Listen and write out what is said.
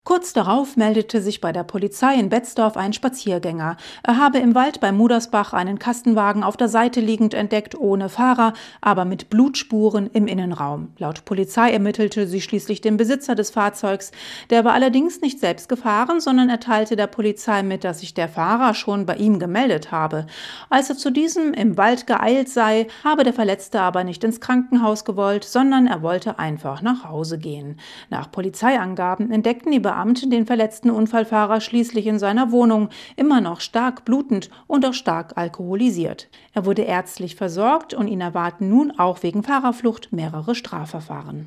Kurz darauf meldete sich bei der Polizei in Betzdorf ein Spaziergänger. Er habe im Wald bei Mudersbach einen Kastenwagen auf der Seite liegend entdeckt, ohne Fahrer, aber mit Blutspuren im Innenraum. Laut Polizei ermittelte sie schließlich den Besitzer des Fahrzeugs. Der war allerdings nicht selbst gefahren, sondern er teilte der Polizei mit, dass sich der Fahrer schon bei ihm gemeldet habe. Als er zu diesem im Wald geeilt sei, habe der Verletzte aber nicht ins Krankenhaus gewollt, sondern er wollte einfach nach Hause gehen. Nach Polizeiangaben entdeckten die Beamten den verletzten Unfallfahrer schließlich in seiner Wohnung, immer noch stark blutend und auch stark alkoholisiert. Er wurde ärztlich versorgt und ihn erwarten nun auch wegen Fahrerflucht mehrere Strafverfahren.